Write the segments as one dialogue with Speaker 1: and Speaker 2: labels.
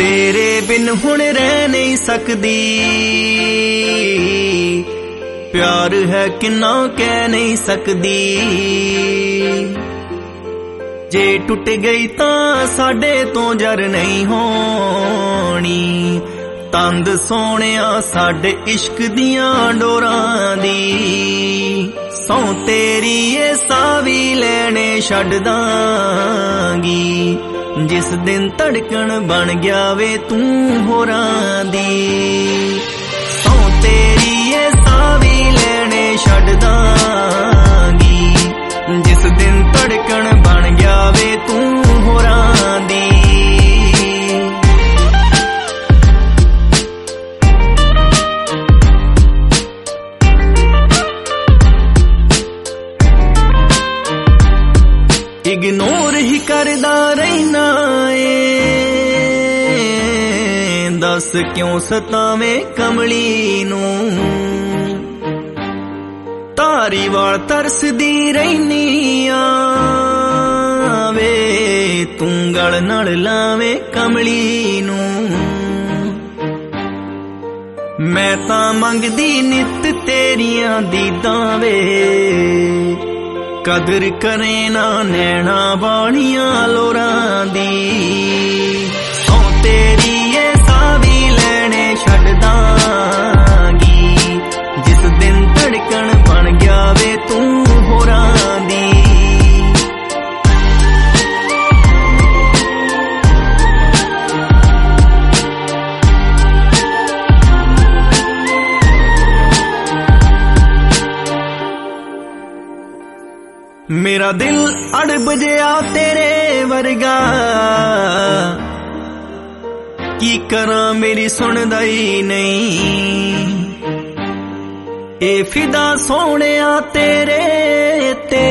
Speaker 1: तेरे बिन हुण रह नहीं सकदी, प्यार है किन्ना कह नहीं सकदी। जे टुट गई तां साडे तो जर नहीं होनी, तंद सोहणिया साडे इश्क दियां डोरां दी। सौ तेरी ये सावी लैणे छड्ड दांगी, जिस दिन धड़कन बन गया वे तू होरां दी। सौ तेरी ये सावी लैणे छड्ड दांगी, जिस दिन धड़कन बन गया वे तू होरां दी। इग्नोर ही करदा रहना ए, दस क्यों सतावें कमली नूं। धारीवाल तरसदी रहनी वे, तू गल नाल लावें कमली नूं। मैं तां मंगदी नित तेरियां दीदां वे, कदर करे ना नैना बाणियां लोरां दी। सौ तेरी ये सावी लैणे छड्ड दांगी, जिस दिन धड़कन बन गया वे तू होरां दी। मेरा दिल अड़ब गया तेरे वर्गा, की करा मेरी सुनदा ही नहीं। ए फिदा सोहणिया तेरे ते,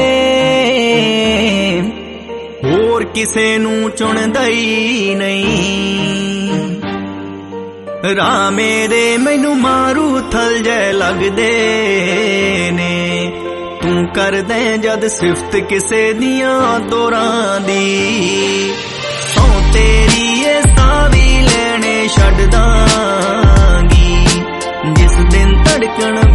Speaker 1: होर किसे नू चुनदा ही नहीं। राह मेरे मैनू मारू थल जै लगदे ने, तू कर दे जद सिफत किसे दियां दोरां दी। सौ तेरी ये सावी लैणे छड्ड दांगी, जिस दिन धड़कन